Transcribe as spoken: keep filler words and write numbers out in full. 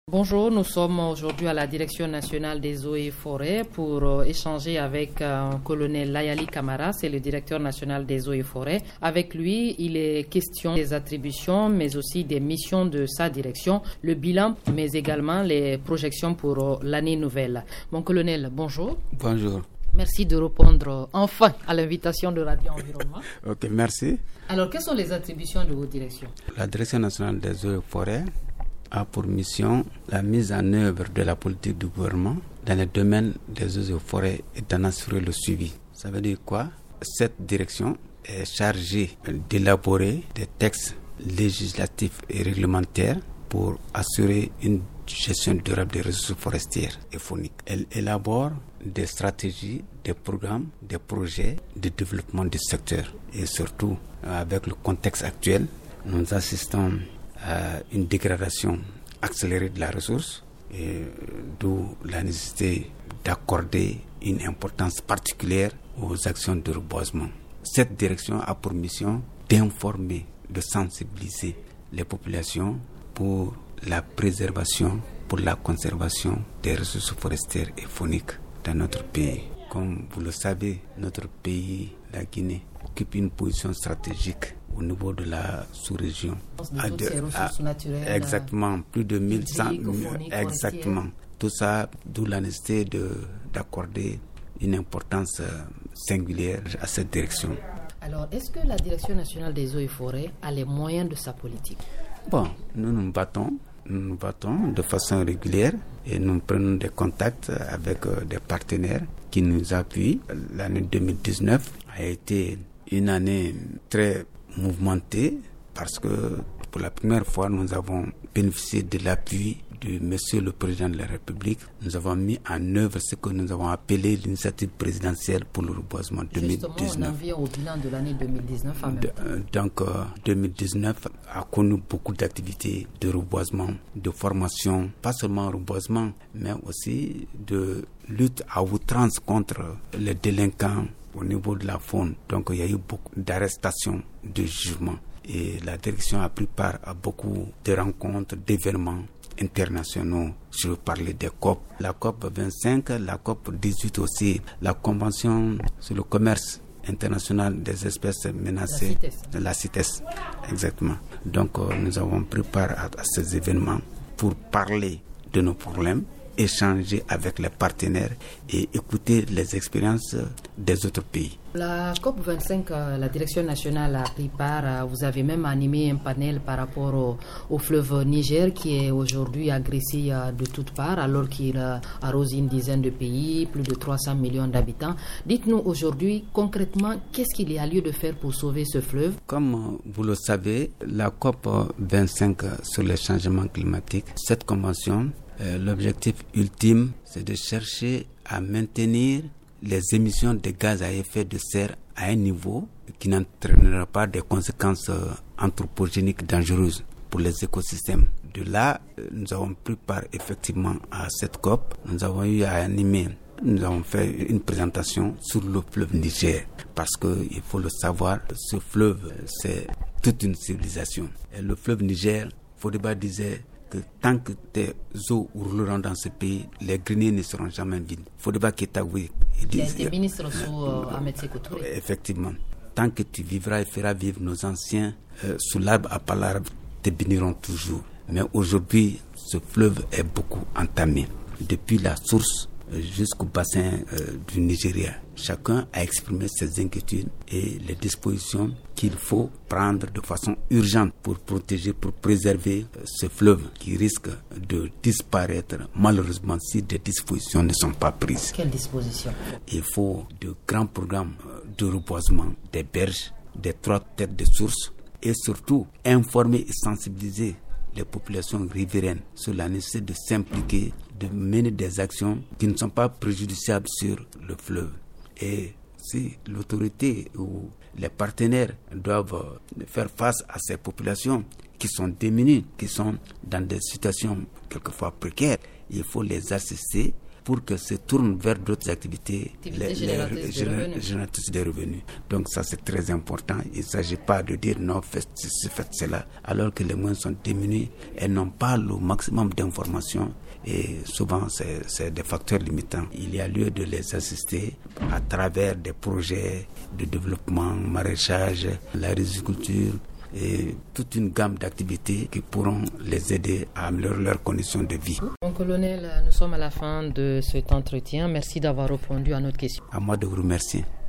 Bonjour, nous sommes aujourd'hui à la Direction nationale des eaux et forêts pour euh, échanger avec euh, colonel Layali Camara, c'est le directeur national des eaux et forêts. Avec lui, il est question des attributions, mais aussi des missions de sa direction, le bilan, mais également les projections pour euh, l'année nouvelle. Mon colonel, bonjour. Bonjour. Merci de répondre euh, enfin à l'invitation de Radio Environnement. Ok, merci. Alors, quelles sont les attributions de votre direction? La Direction nationale des eaux et forêts a pour mission la mise en œuvre de la politique du gouvernement dans le domaine des eaux et forêts et d'en assurer le suivi. Ça veut dire quoi? Cette direction est chargée d'élaborer des textes législatifs et réglementaires pour assurer une gestion durable des ressources forestières et fauniques. Elle élabore des stratégies, des programmes, des projets de développement du secteur. Et surtout, avec le contexte actuel, nous assistons à une dégradation accélérée de la ressource, et d'où la nécessité d'accorder une importance particulière aux actions de reboisement. Cette direction a pour mission d'informer, de sensibiliser les populations pour la préservation, pour la conservation des ressources forestières et fauniques dans notre pays. Comme vous le savez, notre pays, la Guinée, occupe une position stratégique au niveau de la sous-région. De toutes ces ressources naturelles. Exactement, plus de mille cent. Exactement. Forestières. Tout ça, d'où la nécessité de, d'accorder une importance singulière à cette direction. Alors, est-ce que la Direction nationale des eaux et forêts a les moyens de sa politique? Bon, nous nous battons, nous nous battons de façon régulière et nous prenons des contacts avec euh, des partenaires qui nous appuient. L'année deux mille dix-neuf a été une année très mouvementée parce que pour la première fois, nous avons bénéficié de l'appui de Monsieur le Président de la République. Nous avons mis en œuvre ce que nous avons appelé l'initiative présidentielle pour le reboisement deux mille dix-neuf. Justement, on en vient au bilan de l'année deux mille dix-neuf en même de, temps. euh, Donc, euh, deux mille dix-neuf a connu beaucoup d'activités de reboisement, de formation, pas seulement reboisement, mais aussi de lutte à outrance contre les délinquants au niveau de la faune. Donc, il y a eu beaucoup d'arrestations, de jugements. Et la direction a pris part à beaucoup de rencontres, d'événements internationaux. Je veux parler des C O P, la C O P vingt-cinq, la C O P dix-huit aussi, la Convention sur le commerce international des espèces menacées, la CITES, la CITES, exactement. Donc euh, nous avons pris part à, à ces événements pour parler de nos problèmes, échanger avec les partenaires et écouter les expériences des autres pays. La C O P vingt-cinq, la Direction nationale a pris part. Vous avez même animé un panel par rapport au, au fleuve Niger qui est aujourd'hui agressé de toutes parts alors qu'il arrose une dizaine de pays, plus de trois cents millions d'habitants. Dites-nous aujourd'hui concrètement qu'est-ce qu'il y a lieu de faire pour sauver ce fleuve? Comme vous le savez, la C O P vingt-cinq sur le changement climatique, cette convention, euh, l'objectif ultime, c'est de chercher à maintenir les émissions de gaz à effet de serre à un niveau qui n'entraînera pas des conséquences anthropogéniques dangereuses pour les écosystèmes. De là, nous avons pris part effectivement à cette C O P. Nous avons eu à animer, nous avons fait une présentation sur le fleuve Niger. Parce qu'il faut le savoir, ce fleuve, c'est toute une civilisation. Et le fleuve Niger, Fodeba disait que tant que tes eaux rouleront dans ce pays, les greniers ne seront jamais vides. Fodeba Ketaoui, il a été ministre sous euh, Ahmed Sékou Touré. Effectivement. Tant que tu vivras et feras vivre nos anciens, euh, sous l'arbre à palabre, te béniront toujours. Mais aujourd'hui, ce fleuve est beaucoup entamé. Depuis la source jusqu'au bassin euh, du Nigeria. Chacun a exprimé ses inquiétudes et les dispositions qu'il faut prendre de façon urgente pour protéger, pour préserver euh, ce fleuve qui risque de disparaître malheureusement si des dispositions ne sont pas prises. Quelles dispositions? Il faut de grands programmes de reboisement des berges, des trois têtes de source et surtout informer et sensibiliser les populations riveraines sur la nécessité de s'impliquer, de mener des actions qui ne sont pas préjudiciables sur le fleuve. Et si l'autorité ou les partenaires doivent faire face à ces populations qui sont démunies, qui sont dans des situations quelquefois précaires, il faut les assister pour que se tournent vers d'autres activités, les, génératrices les, de revenus. génératrices de revenus. Donc ça, c'est très important. Il ne s'agit pas de dire non, faites ceci, faites cela, alors que les moyens sont diminués et n'ont pas le maximum d'informations. Et souvent, c'est, c'est des facteurs limitants. Il y a lieu de les assister à travers des projets de développement, maraîchage, la riziculture, et toute une gamme d'activités qui pourront les aider à améliorer leurs conditions de vie. Mon colonel, nous sommes à la fin de cet entretien. Merci d'avoir répondu à notre question. À moi de vous remercier.